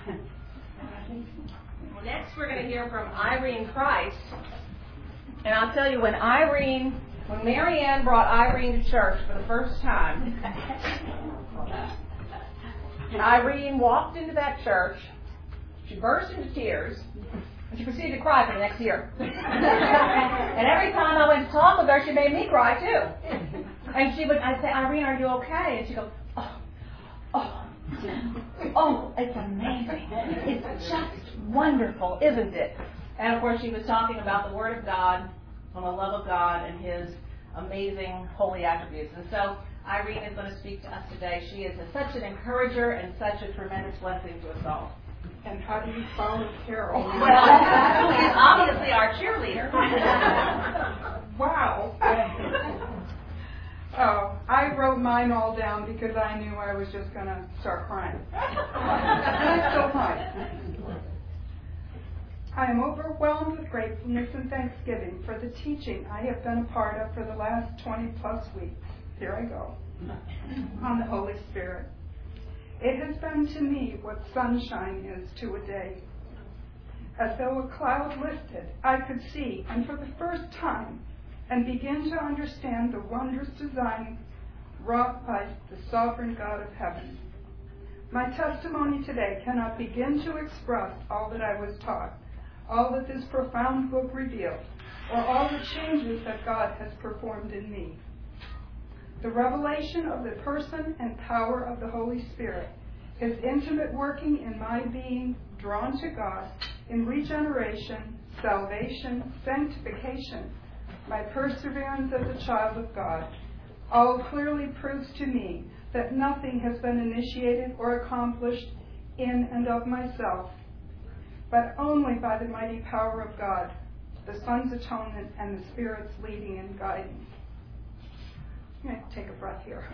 Well, next we're going to hear from Irene Price. And I'll tell you, when Mary Ann brought Irene to church for the first time, Irene walked into that church, she burst into tears, and she proceeded to cry for the next year. And every time I went to talk with her, she made me cry too. And I'd say, Irene, are you okay? And she'd go, oh, it's amazing. It's just wonderful, isn't it? And of course, she was talking about the Word of God, and the love of God, and His amazing holy attributes. And so Irene is going to speak to us today. She is such an encourager and such a tremendous blessing to us all. And how do you follow Carol? Well, she's obviously our cheerleader. Wow. Oh, I wrote mine all down because I knew I was just going to start crying. And I still might. I am overwhelmed with gratefulness and thanksgiving for the teaching I have been a part of for the last 20 plus weeks. Here I go. On the Holy Spirit. It has been to me what sunshine is to a day. As though a cloud lifted, I could see, and for the first time, and begin to understand the wondrous design wrought by the sovereign God of heaven. My testimony today cannot begin to express all that I was taught, all that this profound book revealed, or all the changes that God has performed in me. The revelation of the person and power of the Holy Spirit, His intimate working in my being drawn to God in regeneration, salvation, sanctification, my perseverance as a child of God, all clearly proves to me that nothing has been initiated or accomplished in and of myself, but only by the mighty power of God, the Son's atonement, and the Spirit's leading and guiding. I'm going to take a breath here.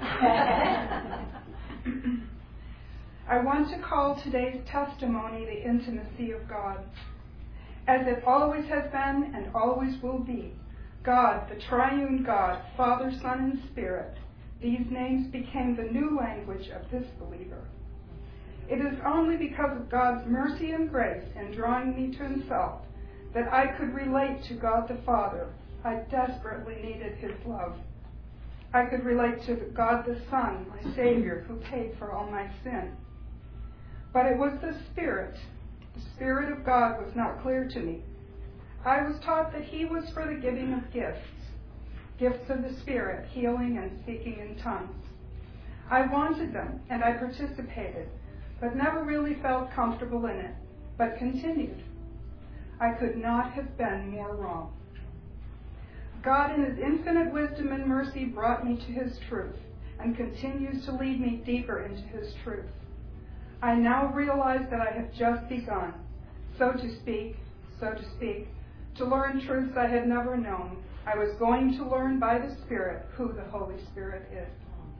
I want to call today's testimony the intimacy of God. As it always has been and always will be, God, the triune God, Father, Son, and Spirit, these names became the new language of this believer. It is only because of God's mercy and grace in drawing me to Himself that I could relate to God the Father. I desperately needed His love. I could relate to God the Son, my Savior, who paid for all my sin. But it was the Spirit. The Spirit of God was not clear to me. I was taught that He was for the giving of gifts of the Spirit, healing and speaking in tongues. I wanted them, and I participated, but never really felt comfortable in it, but continued. I could not have been more wrong. God, in His infinite wisdom and mercy, brought me to His truth and continues to lead me deeper into His truth. I now realize that I have just begun, so to speak, to learn truths I had never known. I was going to learn by the Spirit who the Holy Spirit is.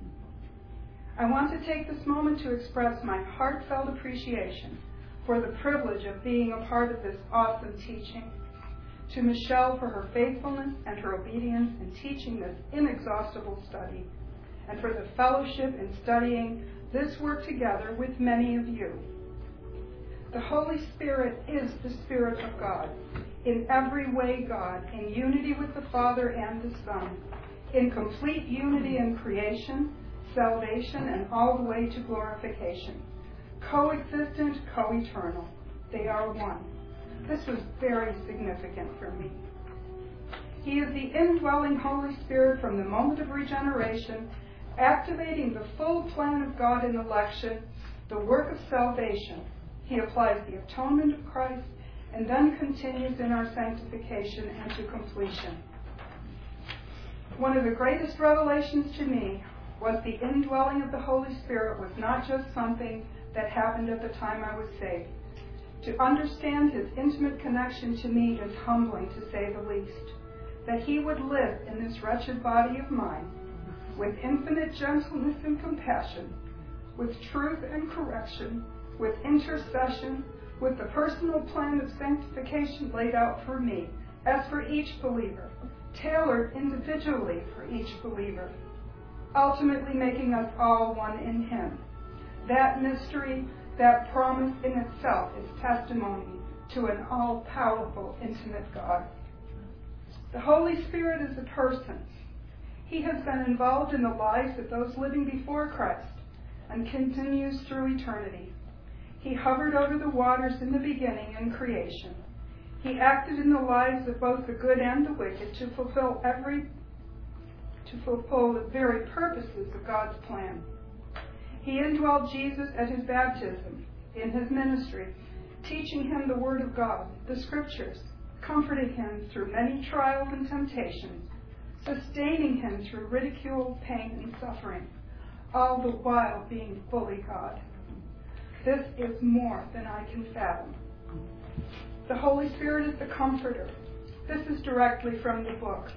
I want to take this moment to express my heartfelt appreciation for the privilege of being a part of this awesome teaching. To Michelle for her faithfulness and her obedience in teaching this inexhaustible study, and for the fellowship in studying this work together with many of you. The Holy Spirit is the Spirit of God, in every way God, in unity with the Father and the Son, in complete unity in creation, salvation, and all the way to glorification. Coexistent, co-eternal. They are one. This was very significant for me. He is the indwelling Holy Spirit from the moment of regeneration, activating the full plan of God in election, the work of salvation. He applies the atonement of Christ and then continues in our sanctification and to completion. One of the greatest revelations to me was the indwelling of the Holy Spirit was not just something that happened at the time I was saved. To understand His intimate connection to me is humbling, to say the least. That He would live in this wretched body of mine with infinite gentleness and compassion, with truth and correction, with intercession, with the personal plan of sanctification laid out for me, as for each believer, tailored individually for each believer, ultimately making us all one in Him. That mystery, That promise in itself is testimony to an all-powerful, intimate God. The Holy Spirit is a person. He has been involved in the lives of those living before Christ and continues through eternity. He hovered over the waters in the beginning in creation. He acted in the lives of both the good and the wicked to fulfill the very purposes of God's plan. He indwelled Jesus at his baptism, in his ministry, teaching him the Word of God, the Scriptures, comforting him through many trials and temptations, sustaining him through ridicule, pain, and suffering, all the while being fully God. This is more than I can fathom. The Holy Spirit is the Comforter. This is directly from the book.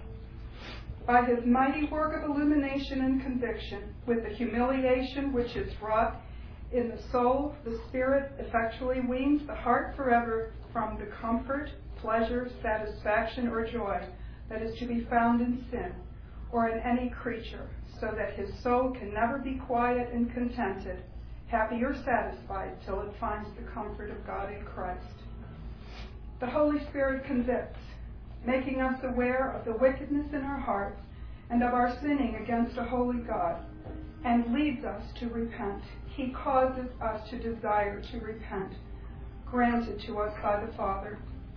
By his mighty work of illumination and conviction, with the humiliation which is wrought in the soul, the Spirit effectually weans the heart forever from the comfort, pleasure, satisfaction, or joy that is to be found in sin or in any creature, so that his soul can never be quiet and contented, happy or satisfied, till it finds the comfort of God in Christ. The Holy Spirit convicts, making us aware of the wickedness in our hearts and of our sinning against a holy God, and leads us to repent. He causes us to desire to repent, granted to us by the Father.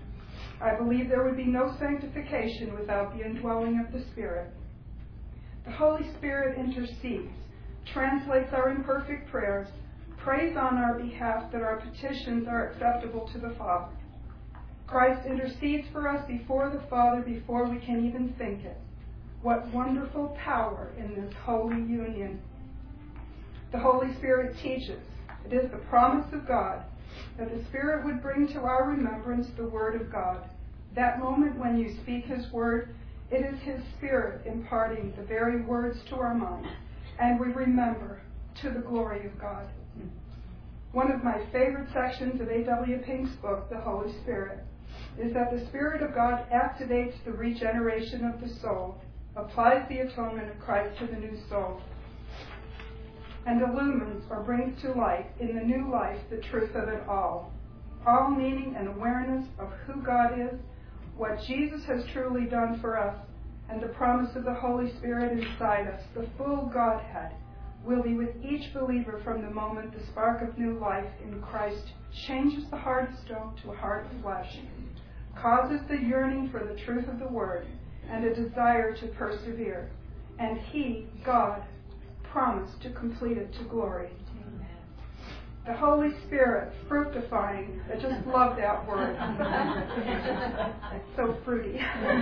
I believe there would be no sanctification without the indwelling of the Spirit. The Holy Spirit intercedes, translates our imperfect prayers, prays on our behalf that our petitions are acceptable to the Father. Christ intercedes for us before the Father before we can even think it. What wonderful power in this holy union. The Holy Spirit teaches. It is the promise of God that the Spirit would bring to our remembrance the Word of God. That moment when you speak His Word, it is His Spirit imparting the very words to our mind, and we remember to the glory of God. One of my favorite sections of A.W. Pink's book, The Holy Spirit, is that the Spirit of God activates the regeneration of the soul, applies the atonement of Christ to the new soul, and illumines or brings to light in the new life the truth of it all meaning and awareness of who God is, what Jesus has truly done for us, and the promise of the Holy Spirit inside us, the full Godhead, will be with each believer from the moment the spark of new life in Christ changes the heart of stone to a heart of flesh, causes the yearning for the truth of the Word, and a desire to persevere. And He, God, promised to complete it to glory. Amen. The Holy Spirit, fructifying. I just love that word. It's so fruity.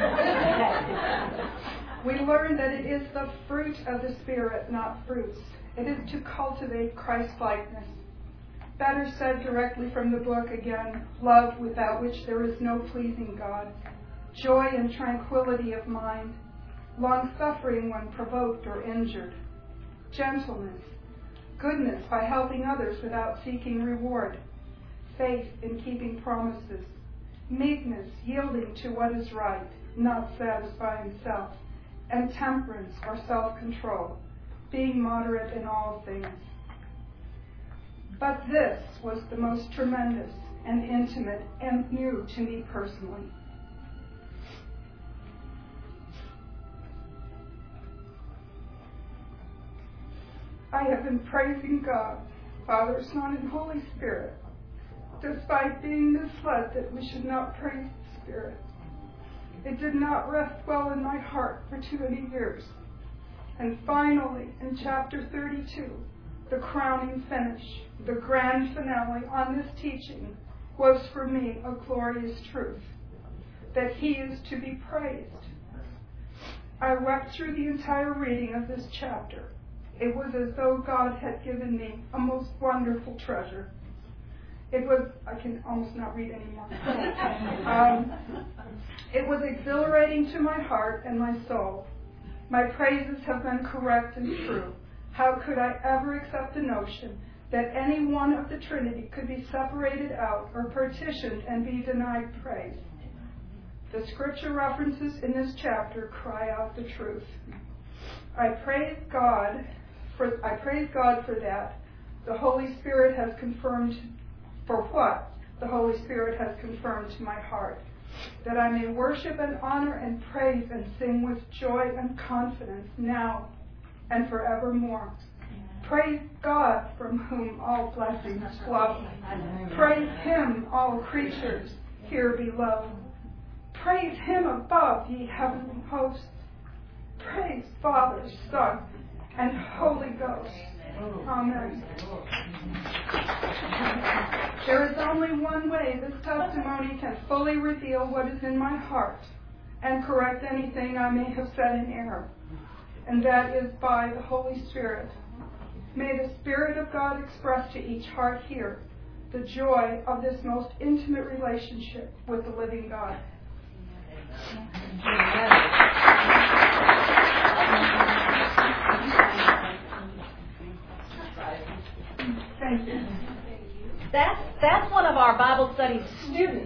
We learn that it is the fruit of the Spirit, not fruits. It is to cultivate Christ-likeness. Better said directly from the book again, love without which there is no pleasing God, joy and tranquility of mind, long-suffering when provoked or injured, gentleness, goodness by helping others without seeking reward, faith in keeping promises, meekness, yielding to what is right, not satisfying self, and temperance or self-control, being moderate in all things. But this was the most tremendous and intimate and new to me personally. I have been praising God, Father, Son, and Holy Spirit, despite being misled that we should not praise the Spirit. It did not rest well in my heart for too many years. And finally, in chapter 32, the crowning finish, the grand finale on this teaching, was for me a glorious truth, that He is to be praised. I wept through the entire reading of this chapter. It was as though God had given me a most wonderful treasure. It was, I can almost not read anymore. It was exhilarating to my heart and my soul. My praises have been correct and true. How could I ever accept the notion that any one of the Trinity could be separated out or partitioned and be denied praise? The scripture references in this chapter cry out the truth. I praise God for that, the Holy Spirit has confirmed, for what the Holy Spirit has confirmed to my heart, that I may worship and honor and praise and sing with joy and confidence now and forevermore. Praise God, from whom all blessings flow. Praise Him, all creatures here below. Praise Him above, ye heavenly hosts. Praise Father, Son, and Holy Ghost. Amen. There is only one way this testimony can fully reveal what is in my heart and correct anything I may have said in error, and that is by the Holy Spirit. May the Spirit of God express to each heart here the joy of this most intimate relationship with the living God. Thank you. That's one of our Bible study students.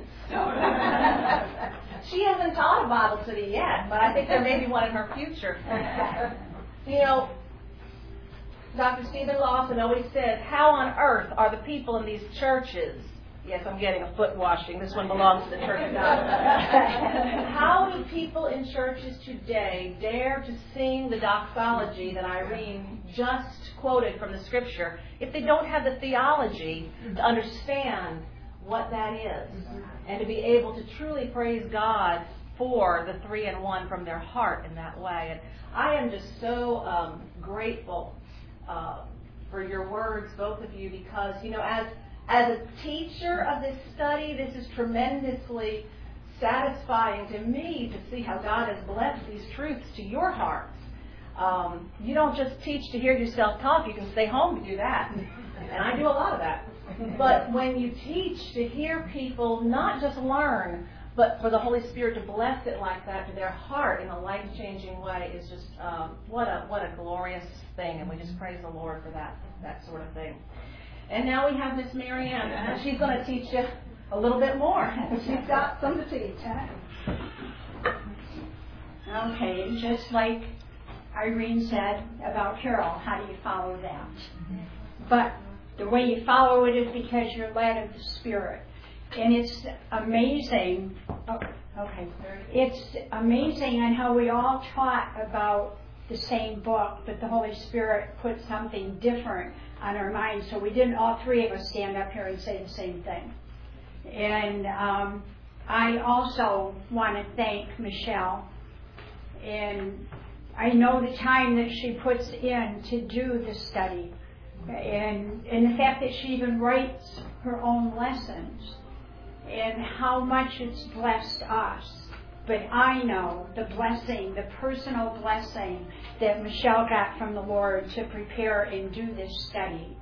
She hasn't taught a Bible study yet, but I think there may be one in her future. You know, Dr. Stephen Lawson always says, how on earth are the people in these churches? Yes, I'm getting a foot washing. This one belongs to the Church of God. How do people in churches today dare to sing the doxology that Irene just quoted from the Scripture if they don't have the theology to understand what that is and to be able to truly praise God for the three in one from their heart in that way? And I am just so grateful for your words, both of you, because, you know, as a teacher of this study, this is tremendously satisfying to me to see how God has blessed these truths to your hearts. You don't just teach to hear yourself talk. You can stay home to do that. And I do a lot of that. But when you teach to hear people not just learn, but for the Holy Spirit to bless it like that to their heart in a life-changing way is just what a glorious thing. And we just praise the Lord for that sort of thing. And now we have Miss Mary Ann, and she's going to teach you a little bit more. She's got some to teach. Okay, just like Irene said about Carol, how do you follow that? But the way you follow it is because you're led of the Spirit. And it's amazing. It's amazing on how we all taught about the same book, but the Holy Spirit put something different on our minds. So we didn't all three of us stand up here and say the same thing. And I also want to thank Michelle. And I know the time that she puts in to do the study. And the fact that she even writes her own lessons. And how much it's blessed us. But I know the blessing, the personal blessing that Michelle got from the Lord to prepare and do this study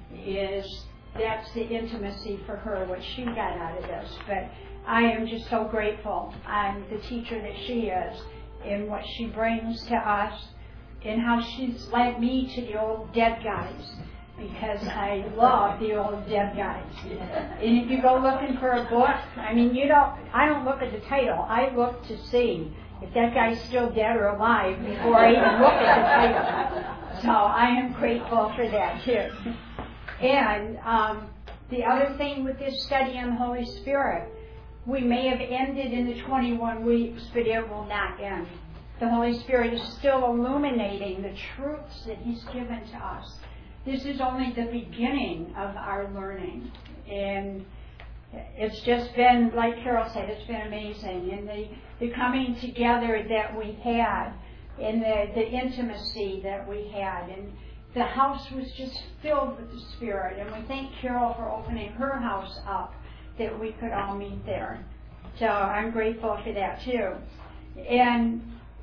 that's the intimacy for her, what she got out of this. But I am just so grateful on the teacher that she is and what she brings to us and how she's led me to the old dead guys. Because I love the old dead guys. And if you go looking for a book, I mean, I don't look at the title. I look to see if that guy's still dead or alive before I even look at the title. So I am grateful for that too. And the other thing with this study on the Holy Spirit, we may have ended in the 21 weeks, but it will not end. The Holy Spirit is still illuminating the truths that He's given to us. This is only the beginning of our learning. And it's just been, like Carol said, it's been amazing. And the coming together that we had, and the intimacy that we had. And the house was just filled with the Spirit. And we thank Carol for opening her house up, that we could all meet there. So I'm grateful for that too. And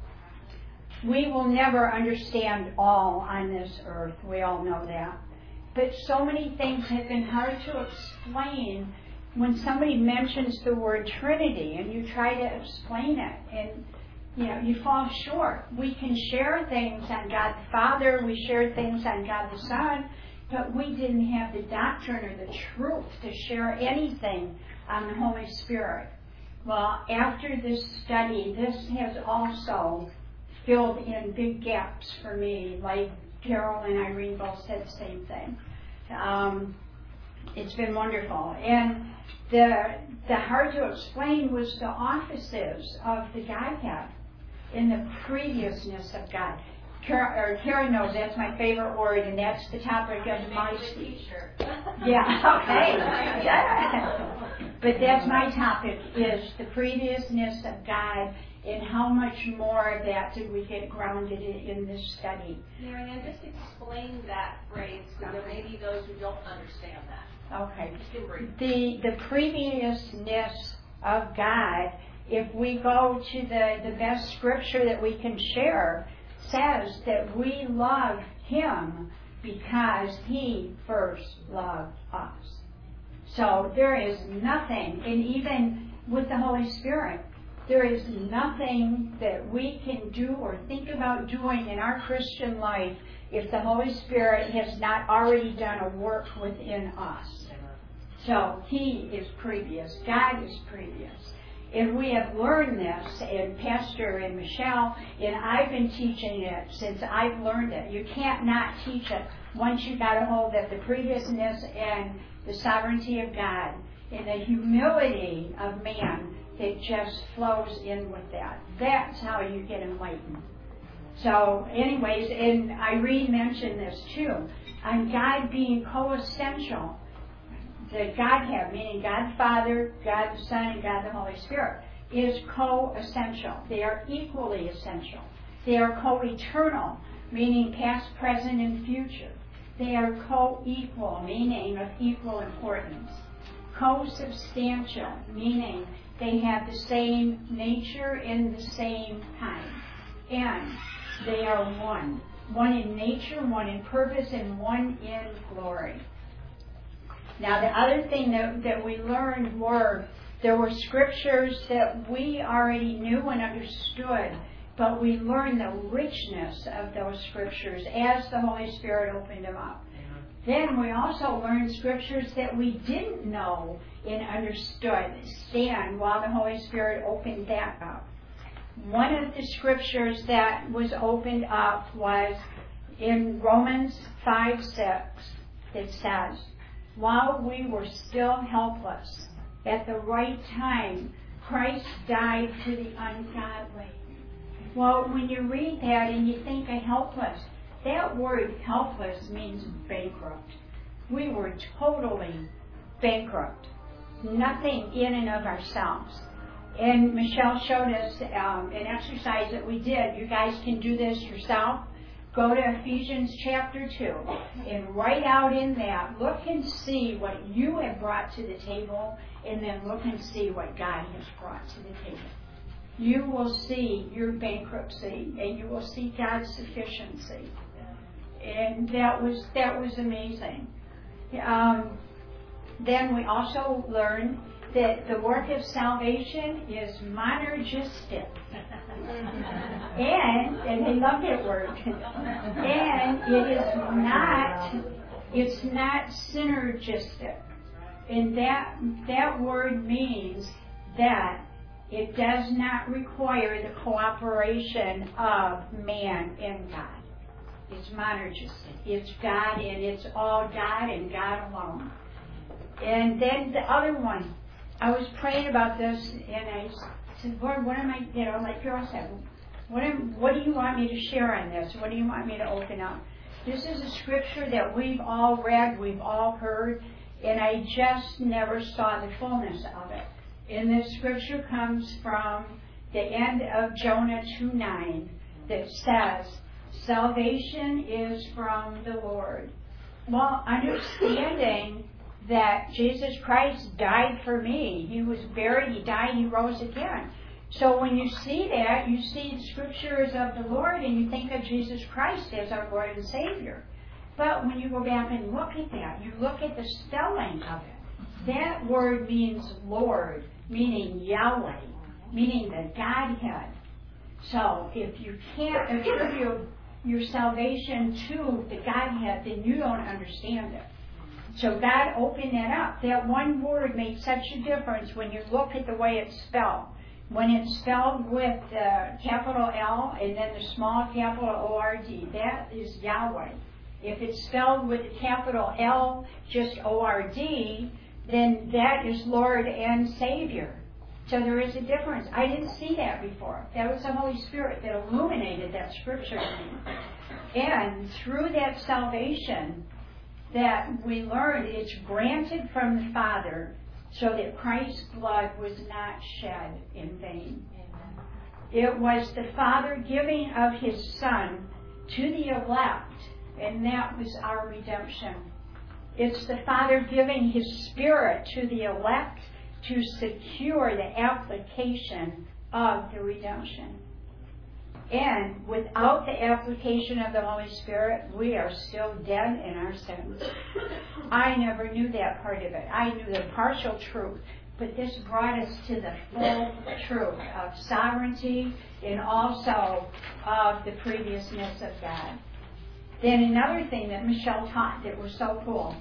we will never understand all on this earth. We all know that. But so many things have been hard to explain when somebody mentions the word Trinity and you try to explain it. And, you fall short. We can share things on God the Father. We shared things on God the Son. But we didn't have the doctrine or the truth to share anything on the Holy Spirit. Well, after this study, this has also filled in big gaps for me, like Carol and Irene both said the same thing. It's been wonderful. And the hard to explain was the offices of the Godhead in the previousness of God. Karen knows that's my favorite word, and that's the topic of my T-shirt. Yeah, okay. Yeah. But that's my topic, is the previousness of God, and how much more of that did we get grounded in this study. Marianne, just explain that phrase, because there may be those who don't understand that. Okay. Just in brief. The previousness of God, if we go to the best scripture that we can share, says that we love Him because He first loved us. So there is nothing, and even with the Holy Spirit, there is nothing that we can do or think about doing in our Christian life if the Holy Spirit has not already done a work within us. So He is previous. God is previous. And we have learned this, and Pastor and Michelle, and I've been teaching it since I've learned it. You can't not teach it once you got a hold of the previousness and the sovereignty of God and the humility of man that just flows in with that. That's how you get enlightened. So anyways, and Irene mentioned this too, on God being co-essential. The Godhead, meaning God the Father, God the Son, and God the Holy Spirit, is co-essential. They are equally essential. They are co-eternal, meaning past, present, and future. They are co-equal, meaning of equal importance. Co-substantial, meaning they have the same nature in the same time. And they are one. One in nature, one in purpose, and one in glory. Now, the other thing that we learned there were scriptures that we already knew and understood, but we learned the richness of those scriptures as the Holy Spirit opened them up. Then we also learned scriptures that we didn't know and understand while the Holy Spirit opened that up. One of the scriptures that was opened up was in Romans 5:6. It says, "While we were still helpless, at the right time, Christ died for the ungodly." Well, when you read that and you think of helpless, that word helpless means bankrupt. We were totally bankrupt. Nothing in and of ourselves. And Michelle showed us an exercise that we did. You guys can do this yourself. Go to Ephesians chapter 2 and write out in that, look and see what you have brought to the table, and then look and see what God has brought to the table. You will see your bankruptcy, and you will see God's sufficiency. And that was amazing. Then we also learned that the work of salvation is monergistic. and I love that word. And it's not synergistic. And that word means that it does not require the cooperation of man and God. It's monergistic. It's God, and it's all God and God alone. And then the other one, I was praying about this, and I said, Lord, what am I, like Carol said, what do you want me to share on this? What do you want me to open up? This is a scripture that we've all read, we've all heard, and I just never saw the fullness of it. And this scripture comes from the end of Jonah 2:9 that says, "Salvation is from the Lord." Well, understanding that Jesus Christ died for me. He was buried, He died, He rose again. So when you see that, you see the scriptures of the Lord and you think of Jesus Christ as our Lord and Savior. But when you go back and look at that, you look at the spelling of it. That word means Lord, meaning Yahweh, meaning the Godhead. So if you can't attribute your salvation to the Godhead, then you don't understand it. So God opened that up. That one word made such a difference when you look at the way it's spelled. When it's spelled with the capital L and then the small capital O-R-D, that is Yahweh. If it's spelled with a capital L, just O-R-D, then that is Lord and Savior. So there is a difference. I didn't see that before. That was the Holy Spirit that illuminated that scripture to me. And through that salvation that we learned, it's granted from the Father so that Christ's blood was not shed in vain. It was the Father giving of His Son to the elect, and that was our redemption. It's the Father giving His Spirit to the elect to secure the application of the redemption. And without the application of the Holy Spirit, we are still dead in our sins. I never knew that part of it. I knew the partial truth, but this brought us to the full truth of sovereignty and also of the previousness of God. Then another thing that Michelle taught that was so cool,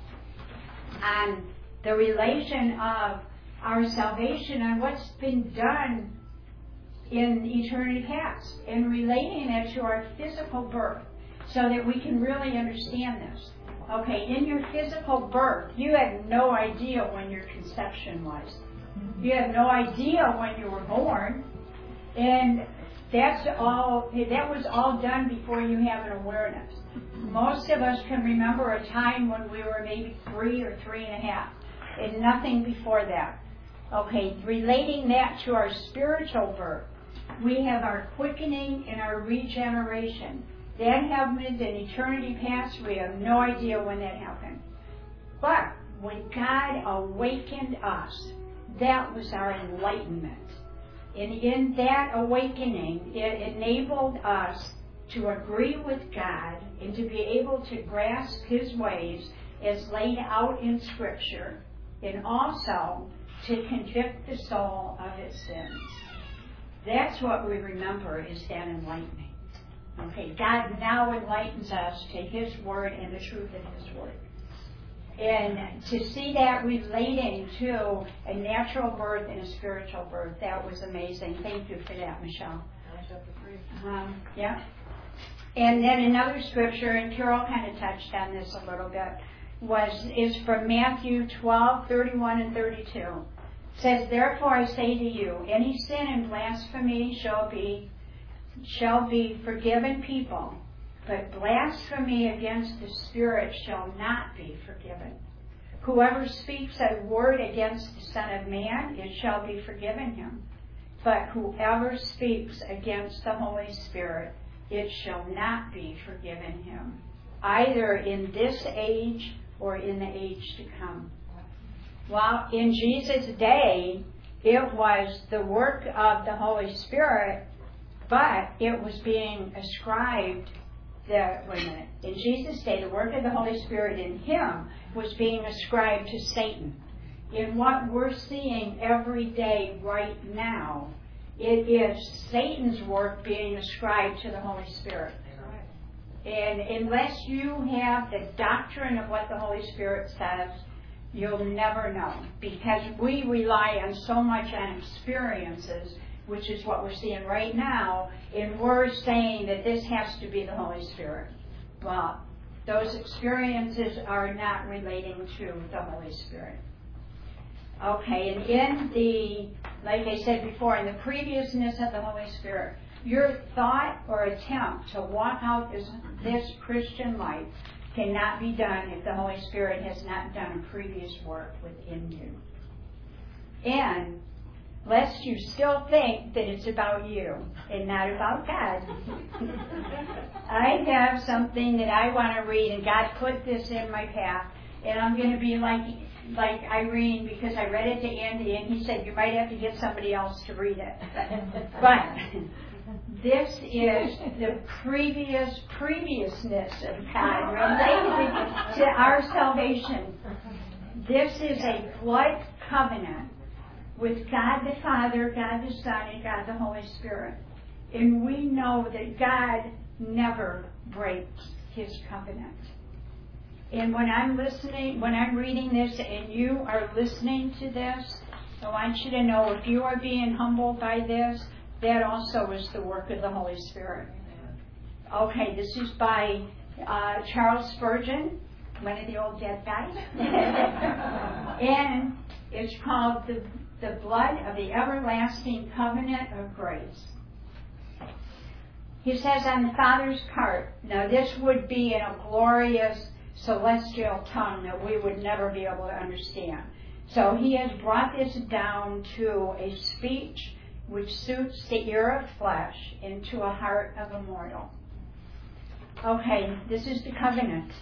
on the relation of our salvation and what's been done in eternity past, and relating it to our physical birth so that we can really understand this. Okay, in your physical birth, you had no idea when your conception was. You had no idea when you were born, and that was all done before you have an awareness. Most of us can remember a time when we were maybe 3 or 3.5, and nothing before that. Okay, relating that to our spiritual birth, we have our quickening and our regeneration. That happened in eternity past. We have no idea when that happened. But when God awakened us, that was our enlightenment. And in that awakening, it enabled us to agree with God and to be able to grasp His ways as laid out in Scripture, and also to convict the soul of its sins. That's what we remember is that enlightening. Okay, God now enlightens us to His Word and the truth of His Word. And to see that relating to a natural birth and a spiritual birth, that was amazing. Thank you for that, Michelle. Yeah. And then another scripture, and Carol kind of touched on this a little bit, is from Matthew 12:31 and 32. It says, "Therefore I say to you, any sin and blasphemy shall be forgiven people, but blasphemy against the Spirit shall not be forgiven. Whoever speaks a word against the Son of Man, it shall be forgiven him. But whoever speaks against the Holy Spirit, it shall not be forgiven him, either in this age or in the age to come." Well, in Jesus' day, it was the work of the Holy Spirit, but it was being ascribed. In Jesus' day, the work of the Holy Spirit in Him was being ascribed to Satan. In what we're seeing every day right now, it is Satan's work being ascribed to the Holy Spirit. And unless you have the doctrine of what the Holy Spirit says, you'll never know. Because we rely on so much on experiences, which is what we're seeing right now, and we're saying that this has to be the Holy Spirit. Well, those experiences are not relating to the Holy Spirit. Okay, and like I said before, in the previousness of the Holy Spirit, your thought or attempt to walk out this Christian life cannot be done if the Holy Spirit has not done a previous work within you. And lest you still think that it's about you and not about God, I have something that I want to read, and God put this in my path, and I'm going to be like Irene, because I read it to Andy, and he said, you might have to get somebody else to read it. But this is the previousness of God related to our salvation. This is a blood covenant with God the Father, God the Son, and God the Holy Spirit. And we know that God never breaks His covenant. And when I'm reading this and you are listening to this, I want you to know, if you are being humbled by this, that also is the work of the Holy Spirit. Okay, this is by Charles Spurgeon, one of the old dead guys. And it's called the Blood of the Everlasting Covenant of Grace. He says on the Father's part, now this would be in a glorious celestial tongue that we would never be able to understand. So he has brought this down to a speech which suits the ear of flesh into a heart of a mortal. Okay, this is the covenant.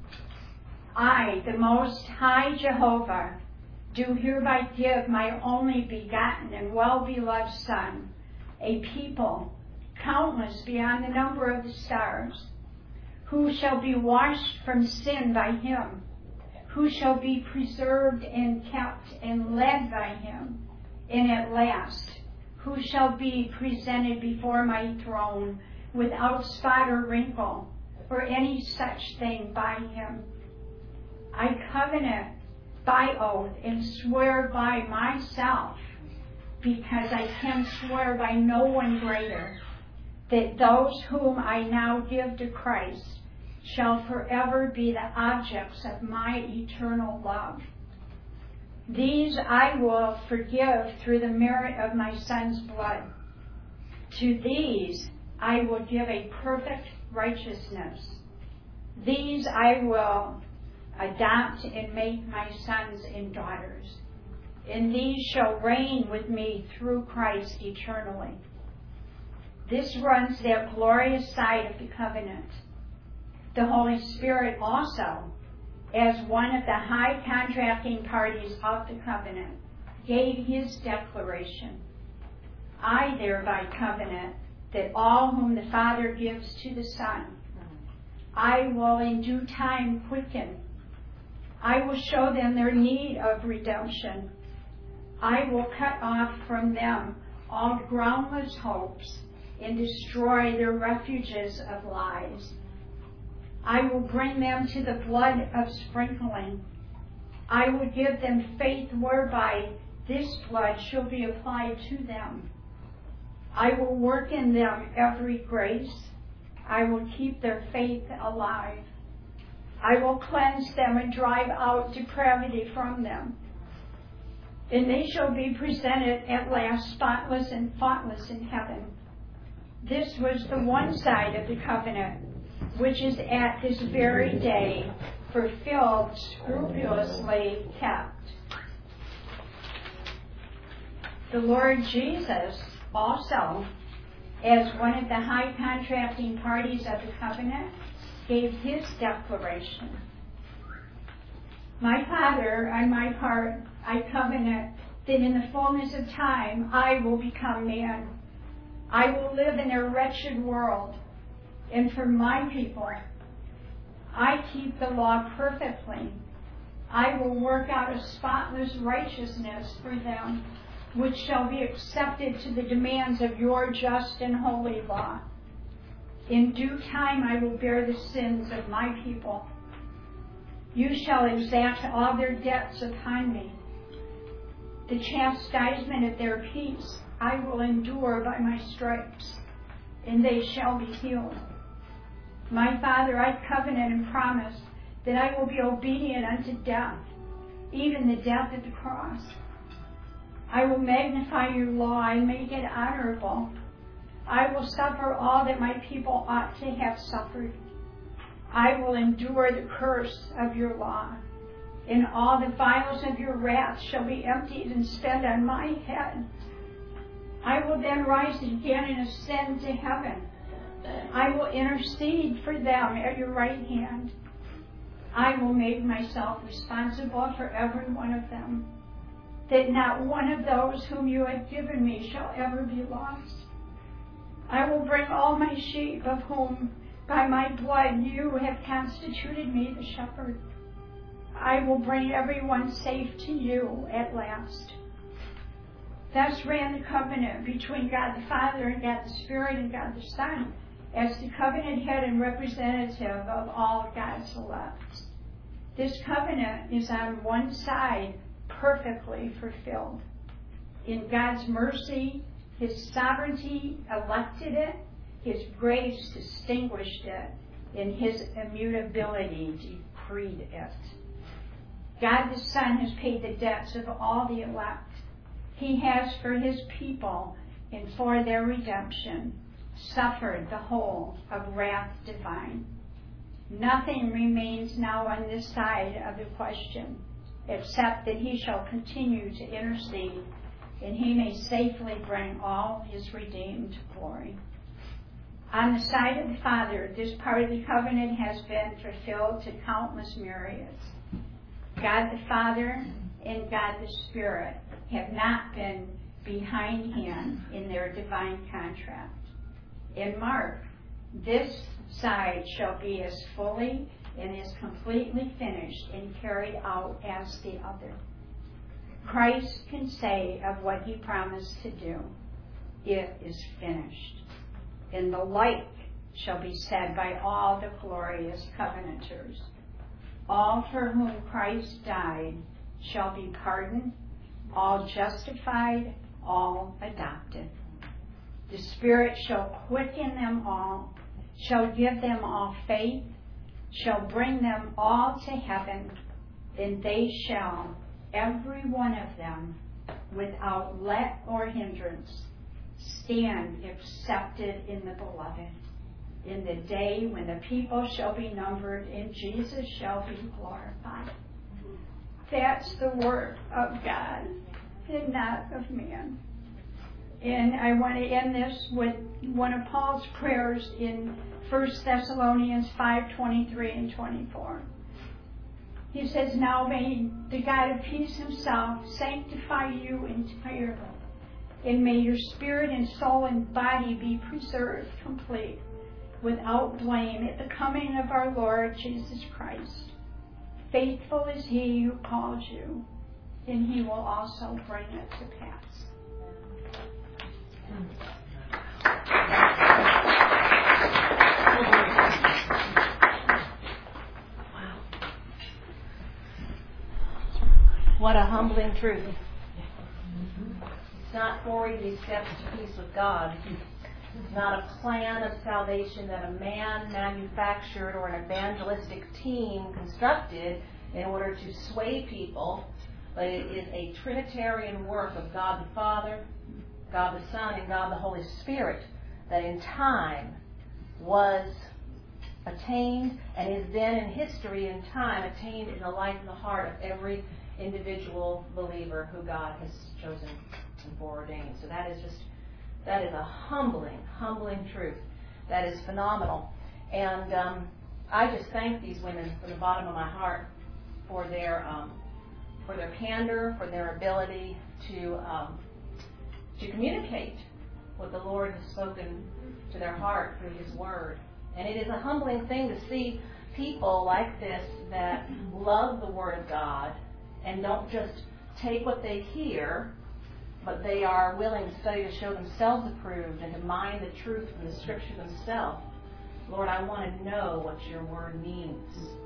I, the Most High Jehovah, do hereby give my only begotten and well-beloved Son, a people countless beyond the number of the stars, who shall be washed from sin by him, who shall be preserved and kept and led by him, and at last, who shall be presented before my throne without spot or wrinkle, or any such thing by him. I covenant by oath and swear by myself, because I can swear by no one greater, that those whom I now give to Christ shall forever be the objects of my eternal love. These I will forgive through the merit of my Son's blood. To these I will give a perfect righteousness. These I will adopt and make my sons and daughters. And these shall reign with me through Christ eternally. This runs that glorious side of the covenant. The Holy Spirit also, as one of the high contracting parties of the covenant, gave his declaration. I thereby covenant that all whom the Father gives to the Son, I will in due time quicken. I will show them their need of redemption. I will cut off from them all groundless hopes and destroy their refuges of lies. I will bring them to the blood of sprinkling. I will give them faith whereby this blood shall be applied to them. I will work in them every grace. I will keep their faith alive. I will cleanse them and drive out depravity from them. And they shall be presented at last spotless and faultless in heaven. This was the one side of the covenant, which is at this very day fulfilled, scrupulously kept. The Lord Jesus also, as one of the high contracting parties of the covenant, gave his declaration. My Father, on my part, I covenant that in the fullness of time I will become man. I will live in a wretched world, and for my people, I keep the law perfectly. I will work out a spotless righteousness for them, which shall be accepted to the demands of your just and holy law. In due time I will bear the sins of my people. You shall exact all their debts upon me. The chastisement of their peace I will endure by my stripes, and they shall be healed. My Father, I covenant and promise that I will be obedient unto death, even the death of the cross. I will magnify your law and make it honorable. I will suffer all that my people ought to have suffered. I will endure the curse of your law, and all the vials of your wrath shall be emptied and spent on my head. I will then rise again and ascend to heaven. I will intercede for them at your right hand. I will make myself responsible for every one of them, that not one of those whom you have given me shall ever be lost. I will bring all my sheep, of whom by my blood you have constituted me the shepherd. I will bring everyone safe to you at last. Thus ran the covenant between God the Father and God the Spirit and God the Son, as the covenant head and representative of all God's elect. This covenant is on one side perfectly fulfilled. In God's mercy, his sovereignty elected it, his grace distinguished it, in his immutability decreed it. God the Son has paid the debts of all the elect. He has, for his people and for their redemption, suffered the whole of wrath divine. Nothing remains now on this side of the question, except that he shall continue to intercede, and he may safely bring all his redeemed to glory. On the side of the Father, this part of the covenant has been fulfilled to countless myriads. God the Father and God the Spirit have not been behindhand in their divine contract. In Mark, this side shall be as fully and as completely finished and carried out as the other. Christ can say of what he promised to do, it is finished. And the like shall be said by all the glorious covenanters. All for whom Christ died shall be pardoned, all justified, all adopted. The Spirit shall quicken them all, shall give them all faith, shall bring them all to heaven, and they shall, every one of them, without let or hindrance, stand accepted in the Beloved, in the day when the people shall be numbered and Jesus shall be glorified. That's the word of God and not of man. And I want to end this with one of Paul's prayers in 1 Thessalonians 5:23 and 24. He says, now may the God of peace himself sanctify you entirely, and may your spirit and soul and body be preserved complete, without blame, at the coming of our Lord Jesus Christ. Faithful is he who called you, and he will also bring it to pass. What a humbling truth. It's not 4 easy steps to peace with God. It's not a plan of salvation that a man manufactured or an evangelistic team constructed in order to sway people, but it is a Trinitarian work of God the Father, God the Son, and God the Holy Spirit that in time was attained and is then in history and time attained in the life and the heart of every individual believer who God has chosen and foreordained. So that is a humbling truth. That is phenomenal. And I just thank these women from the bottom of my heart for their candor, for their ability to communicate what the Lord has spoken to their heart through his word. And it is a humbling thing to see people like this that love the word of God and don't just take what they hear, but they are willing to study to show themselves approved and to mine the truth from the Scripture themselves. Lord, I want to know what your word means.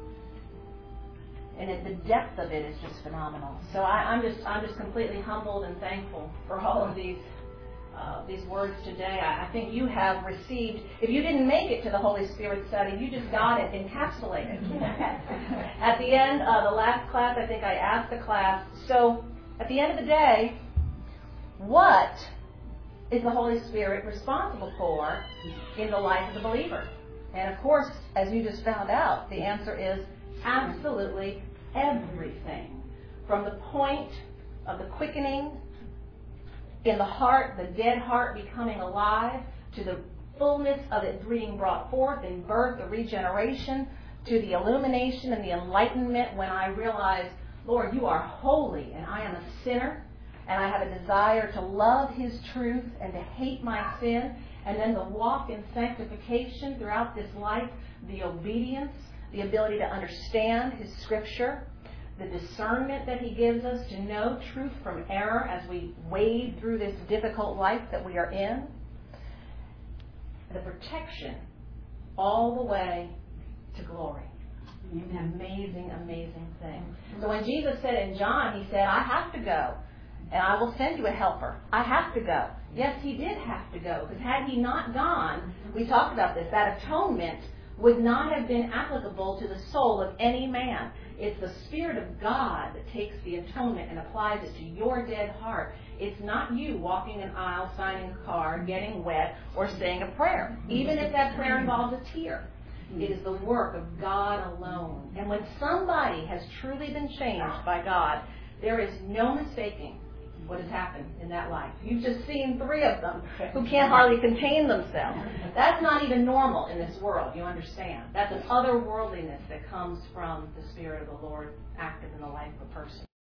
And the depth of it is just phenomenal. So I'm just completely humbled and thankful for all of these words today. I think you have received, if you didn't make it to the Holy Spirit study, you just got it encapsulated. At the end of the last class, I think I asked the class, so at the end of the day, what is the Holy Spirit responsible for in the life of the believer? And of course, as you just found out, the answer is absolutely everything. From the point of the quickening in the heart, the dead heart becoming alive, to the fullness of it being brought forth in birth, the regeneration, to the illumination and the enlightenment when I realize, Lord, you are holy and I am a sinner, and I have a desire to love his truth and to hate my sin, and then to walk in sanctification throughout this life, the obedience, the ability to understand his Scripture, the discernment that he gives us to know truth from error as we wade through this difficult life that we are in, the protection all the way to glory. An amazing, amazing thing. So when Jesus said in John, he said, I have to go, and I will send you a helper. I have to go. Yes, he did have to go, because had he not gone, we talked about this, that atonement would not have been applicable to the soul of any man. It's the Spirit of God that takes the atonement and applies it to your dead heart. It's not you walking an aisle, signing a card, getting wet, or saying a prayer, even if that prayer involves a tear. It is the work of God alone. And when somebody has truly been changed by God, there is no mistaking what has happened in that life. You've just seen 3 of them who can't hardly contain themselves. That's not even normal in this world, you understand. That's an otherworldliness that comes from the Spirit of the Lord active in the life of a person.